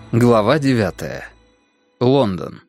Глава 9. Лондон.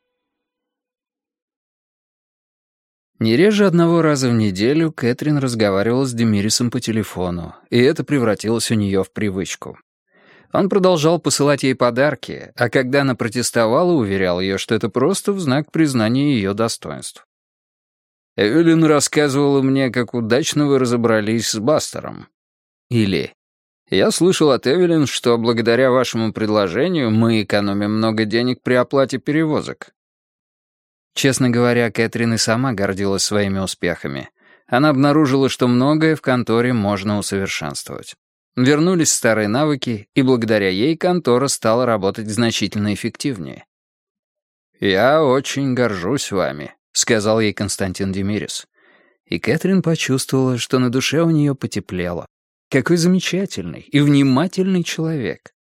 Не реже одного раза в неделю Кэтрин разговаривала с Демирисом по телефону, и это превратилось у нее в привычку. Он продолжал посылать ей подарки, а когда она протестовала, уверял ее, что это просто в знак признания ее достоинств. «Эвелин рассказывала мне, как удачно вы разобрались с Бастером». Или «Я слышал от Эвелин, что благодаря вашему предложению мы экономим много денег при оплате перевозок». Честно говоря, Кэтрин и сама гордилась своими успехами. Она обнаружила, что многое в конторе можно усовершенствовать. Вернулись старые навыки, и благодаря ей контора стала работать значительно эффективнее. «Я очень горжусь вами», — сказал ей Константин Демирис. И Кэтрин почувствовала, что на душе у нее потеплело. Какой замечательный и внимательный человек.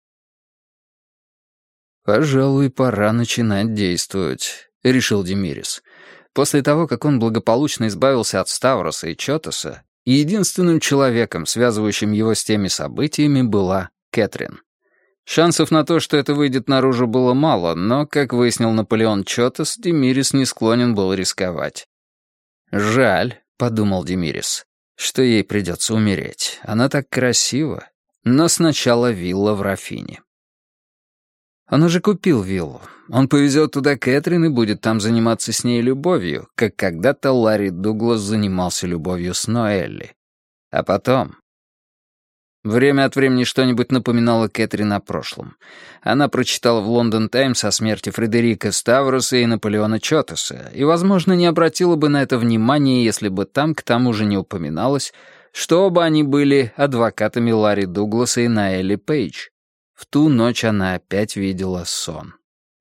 «Пожалуй, пора начинать действовать», — решил Демирис. После того, как он благополучно избавился от Ставроса и Чотоса, единственным человеком, связывающим его с теми событиями, была Кэтрин. Шансов на то, что это выйдет наружу, было мало, но, как выяснил Наполеон Чотос, Демирис не склонен был рисковать. «Жаль», — подумал Демирис, — «что ей придется умереть. Она так красива. Но сначала вилла в Рафине». Он уже купил виллу. Он повезет туда Кэтрин и будет там заниматься с ней любовью, как когда-то Ларри Дуглас занимался любовью с Ноэлли. А потом... Время от времени что-нибудь напоминало Кэтрин о прошлом. Она прочитала в «Лондон Таймс» о смерти Фредерика Ставроса и Наполеона Чотоса и, возможно, не обратила бы на это внимания, если бы там к тому же не упоминалось, что оба они были адвокатами Ларри Дугласа и Ноэлли Пейдж. В ту ночь она опять видела сон.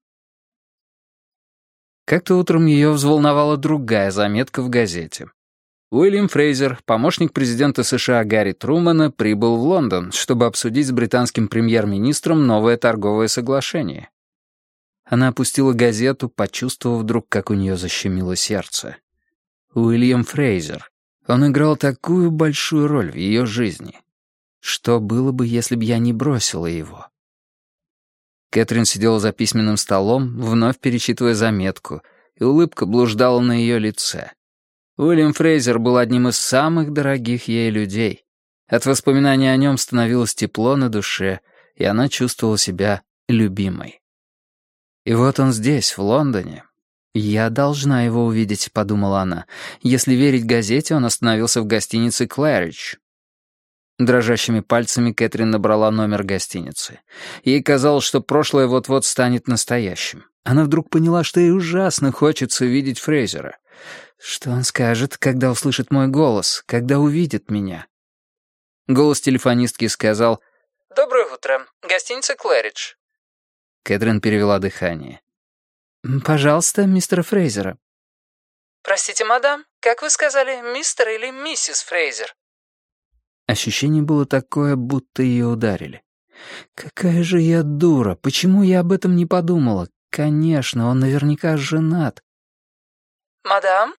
Как-то утром ее взволновала другая заметка в газете. Уильям Фрейзер, помощник президента США Гарри Трумэна, прибыл в Лондон, чтобы обсудить с британским премьер-министром новое торговое соглашение. Она опустила газету, почувствовав вдруг, как у нее защемило сердце. Уильям Фрейзер. Он играл такую большую роль в ее жизни. Что было бы, если б я не бросила его? Кэтрин сидела за письменным столом, вновь перечитывая заметку, и улыбка блуждала на ее лице. Уильям Фрейзер был одним из самых дорогих ей людей. От воспоминаний о нем становилось тепло на душе, и она чувствовала себя любимой. И вот он здесь, в Лондоне. «Я должна его увидеть», — подумала она. Если верить газете, он остановился в гостинице «Клэридж». Дрожащими пальцами Кэтрин набрала номер гостиницы. Ей казалось, что прошлое вот-вот станет настоящим. Она вдруг поняла, что ей ужасно хочется видеть Фрейзера. Что он скажет, когда услышит мой голос, когда увидит меня? Голос телефонистки сказал: «Доброе утро. Гостиница «Клэридж». Кэтрин перевела дыхание. «Пожалуйста, мистера Фрейзера». «Простите, мадам, как вы сказали, мистер или миссис Фрейзер?» Ощущение было такое, будто ее ударили. «Какая же я дура! Почему я об этом не подумала? Конечно, он наверняка женат». «Мадам?»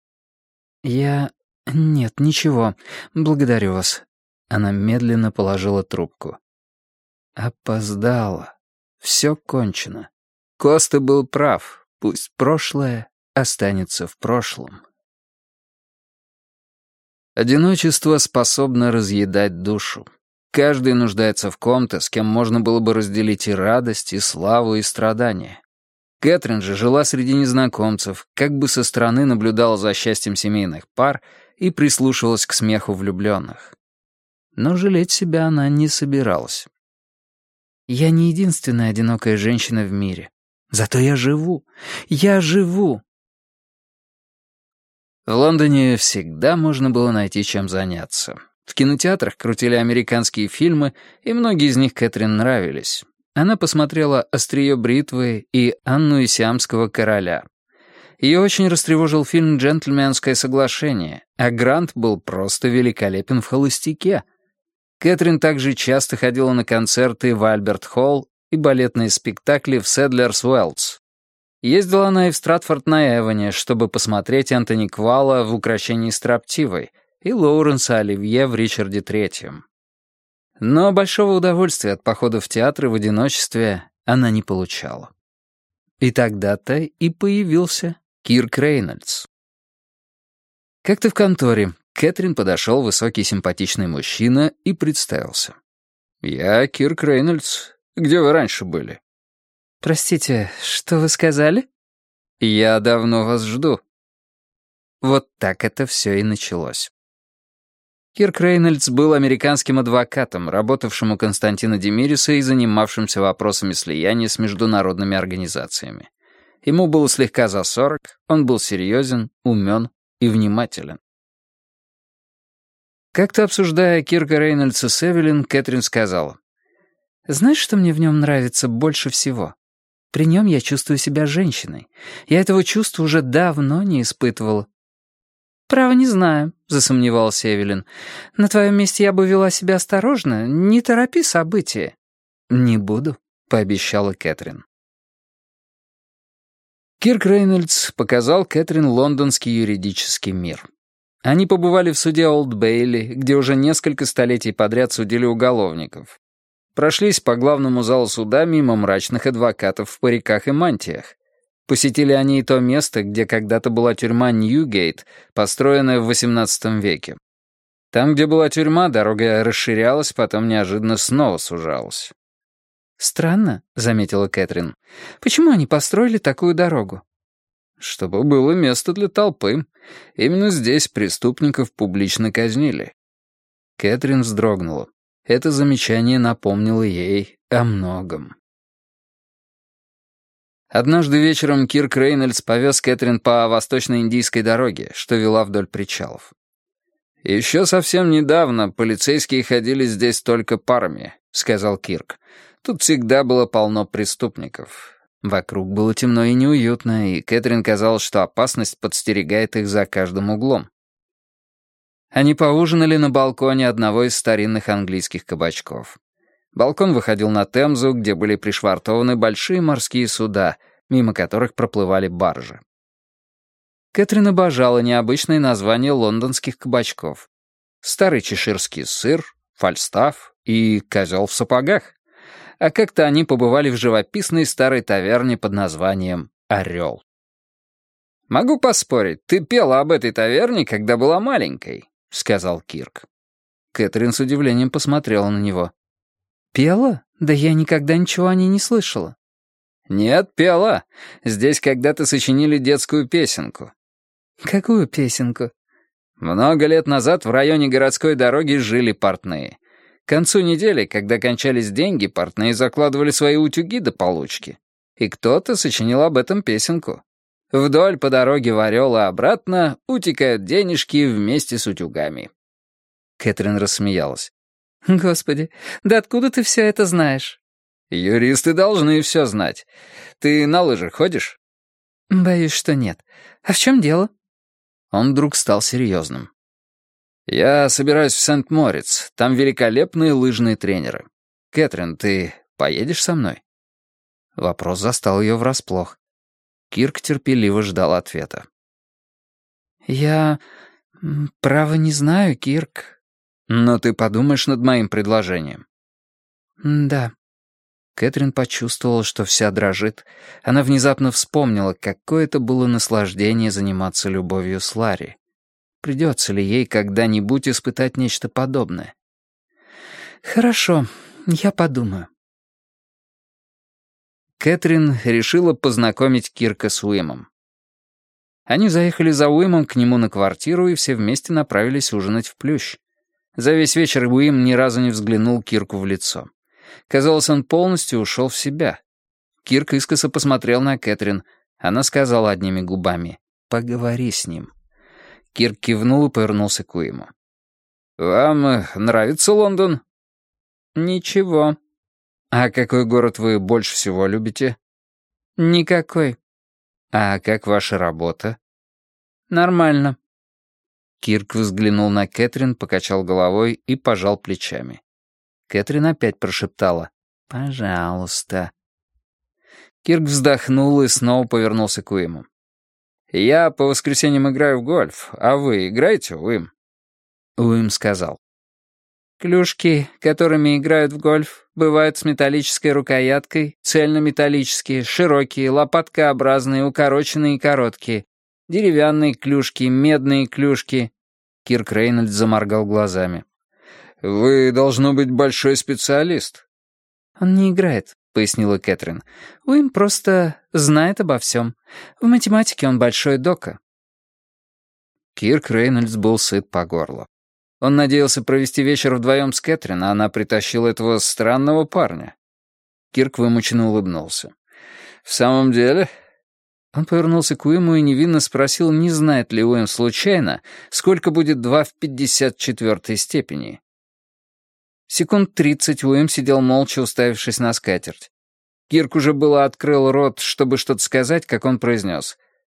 Нет, ничего. Благодарю вас». Она медленно положила трубку. Опоздала. Все кончено. Коста был прав. Пусть прошлое останется в прошлом. Одиночество способно разъедать душу. Каждый нуждается в ком-то, с кем можно было бы разделить и радость, и славу, и страдания. Кэтрин же жила среди незнакомцев, как бы со стороны наблюдала за счастьем семейных пар и прислушивалась к смеху влюбленных. Но жалеть себя она не собиралась. «Я не единственная одинокая женщина в мире. Зато я живу. Я живу!» В Лондоне всегда можно было найти чем заняться. В кинотеатрах крутили американские фильмы, и многие из них Кэтрин нравились. Она посмотрела «Острие бритвы» и «Анну и Сиамского короля». Ее очень растревожил фильм «Джентльменское соглашение», а Грант был просто великолепен в «Холостяке». Кэтрин также часто ходила на концерты в Альберт-Холл и балетные спектакли в Седлерс-Уэллс. Ездила она и в Стратфорд-на-Эвоне, чтобы посмотреть Энтони Квалла в «Укрощении строптивой» и Лоуренса Оливье в «Ричарде III». Но большого удовольствия от похода в театры в одиночестве она не получала. И тогда-то и появился Кирк Рейнольдс. Как-то в конторе Кэтрин подошел высокий симпатичный мужчина и представился. «Я Кирк Рейнольдс. Где вы раньше были?» «Простите, что вы сказали?» «Я давно вас жду». Вот так это все и началось. Кирк Рейнольдс был американским адвокатом, работавшим у Константина Демириса и занимавшимся вопросами слияния с международными организациями. Ему было слегка за 40, он был серьезен, умен и внимателен. Как-то обсуждая Кирка Рейнольдса с Эвелин, Кэтрин сказала: «Знаешь, что мне в нем нравится больше всего? При нем я чувствую себя женщиной. Я этого чувства уже давно не испытывала». «Право не знаю», — засомневалась Эвелин. «На твоем месте я бы вела себя осторожно. Не торопи события». «Не буду», — пообещала Кэтрин. Кирк Рейнольдс показал Кэтрин лондонский юридический мир. Они побывали в суде Олд Бейли, где уже несколько столетий подряд судили уголовников. Прошлись по главному залу суда мимо мрачных адвокатов в париках и мантиях. Посетили они и то место, где когда-то была тюрьма Ньюгейт, построенная в XVIII веке. Там, где была тюрьма, дорога расширялась, потом неожиданно снова сужалась. «Странно», — заметила Кэтрин. «Почему они построили такую дорогу?» «Чтобы было место для толпы. Именно здесь преступников публично казнили». Кэтрин вздрогнула. Это замечание напомнило ей о многом. Однажды вечером Кирк Рейнольдс повез Кэтрин по восточно-индийской дороге, что вела вдоль причалов. «Еще совсем недавно полицейские ходили здесь только парами», — сказал Кирк. «Тут всегда было полно преступников». Вокруг было темно и неуютно, и Кэтрин казалось, что опасность подстерегает их за каждым углом. Они поужинали на балконе одного из старинных английских кабачков. Балкон выходил на Темзу, где были пришвартованы большие морские суда, мимо которых проплывали баржи. Кэтрин обожала необычные названия лондонских кабачков. Старый чеширский сыр, фальстаф и козел в сапогах. А как-то они побывали в живописной старой таверне под названием «Орел». «Могу поспорить, ты пела об этой таверне, когда была маленькой», — сказал Кирк. Кэтрин с удивлением посмотрела на него. «Пела? Да я никогда ничего о ней не слышала». «Нет, пела. Здесь когда-то сочинили детскую песенку». «Какую песенку?» Много лет назад в районе городской дороги жили портные. К концу недели, когда кончались деньги, портные закладывали свои утюги до получки. И кто-то сочинил об этом песенку. Вдоль по дороге в Орел и обратно утекают денежки вместе с утюгами. Кэтрин рассмеялась. «Господи, да откуда ты все это знаешь?» «Юристы должны все знать. Ты на лыжах ходишь?» «Боюсь, что нет. А в чем дело?» Он вдруг стал серьезным. «Я собираюсь в Сент-Мориц. Там великолепные лыжные тренеры. Кэтрин, ты поедешь со мной?» Вопрос застал ее врасплох. Кирк терпеливо ждал ответа. «Я... право не знаю, Кирк». «Но ты подумаешь над моим предложением?» «Да». Кэтрин почувствовала, что вся дрожит. Она внезапно вспомнила, какое это было наслаждение заниматься любовью с Ларри. Придется ли ей когда-нибудь испытать нечто подобное? «Хорошо, я подумаю». Кэтрин решила познакомить Кирка с Уимом. Они заехали за Уимом к нему на квартиру и все вместе направились ужинать в Плющ. За весь вечер Уим ни разу не взглянул Кирку в лицо. Казалось, он полностью ушел в себя. Кирк искоса посмотрел на Кэтрин. Она сказала одними губами: «Поговори с ним». Кирк кивнул и повернулся к Уиму. «Вам нравится Лондон?» «Ничего». «А какой город вы больше всего любите?» «Никакой». «А как ваша работа?» «Нормально». Кирк взглянул на Кэтрин, покачал головой и пожал плечами. Кэтрин опять прошептала: «Пожалуйста». Кирк вздохнул и снова повернулся к Уиму. «Я по воскресеньям играю в гольф, а вы играете, Уим?» Уим сказал: Клюшки, которыми играют в гольф, бывают с металлической рукояткой, цельнометаллические, широкие, лопаткообразные, укороченные и короткие, деревянные клюшки, медные клюшки». Кирк Рейнольдс заморгал глазами. «Вы, должно быть, большой специалист». «Он не играет», — пояснила Кэтрин. «Уим просто знает обо всем. В математике он большой дока». Кирк Рейнольдс был сыт по горло. Он надеялся провести вечер вдвоем с Кэтрин, а она притащила этого странного парня. Кирк вымученно улыбнулся. «В самом деле...» Он повернулся к Уиму и невинно спросил, не знает ли Уим случайно, сколько будет 2 в 54 степени. Секунд 30 Уим сидел молча, уставившись на скатерть. Кирк уже было открыл рот, чтобы что-то сказать, как он произнес: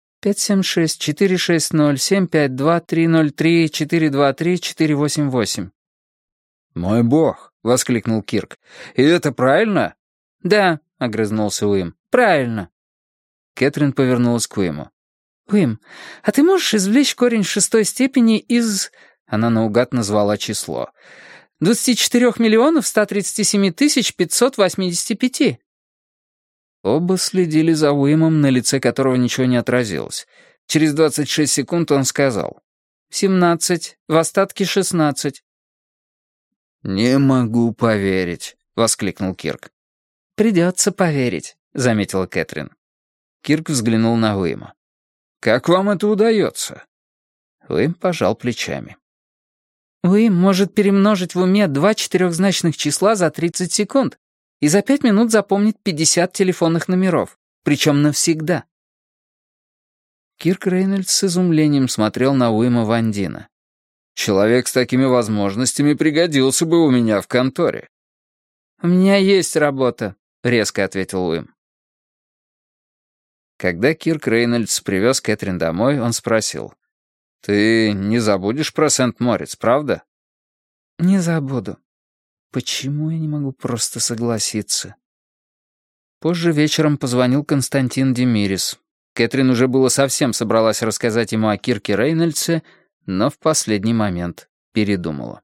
576-460-752-303-423-488. «Мой бог!» — воскликнул Кирк. «И это правильно?» «Да», — огрызнулся Уим, — «правильно». Кэтрин повернулась к Уиму. «Уим, а ты можешь извлечь корень в 6 степени из...» Она наугад назвала число. 24 137 585. Оба следили за Уимом, на лице которого ничего не отразилось. Через 26 секунд он сказал: 17, в остатке 16. «Не могу поверить», — воскликнул Кирк. «Придется поверить», — заметила Кэтрин. Кирк взглянул на Уима. «Как вам это удается?» Уим пожал плечами. Уим может перемножить в уме 2 четырехзначных числа за 30 секунд и за 5 минут запомнить 50 телефонных номеров, причем навсегда. Кирк Рейнольдс с изумлением смотрел на Уима Ван Дина. «Человек с такими возможностями пригодился бы у меня в конторе». «У меня есть работа», — резко ответил Уим. Когда Кирк Рейнольдс привез Кэтрин домой, он спросил: «Ты не забудешь про Сент-Морец, правда?» «Не забуду. Почему я не могу просто согласиться?» Позже вечером позвонил Константин Демирис. Кэтрин уже было совсем собралась рассказать ему о Кирке Рейнольдсе, но в последний момент передумала.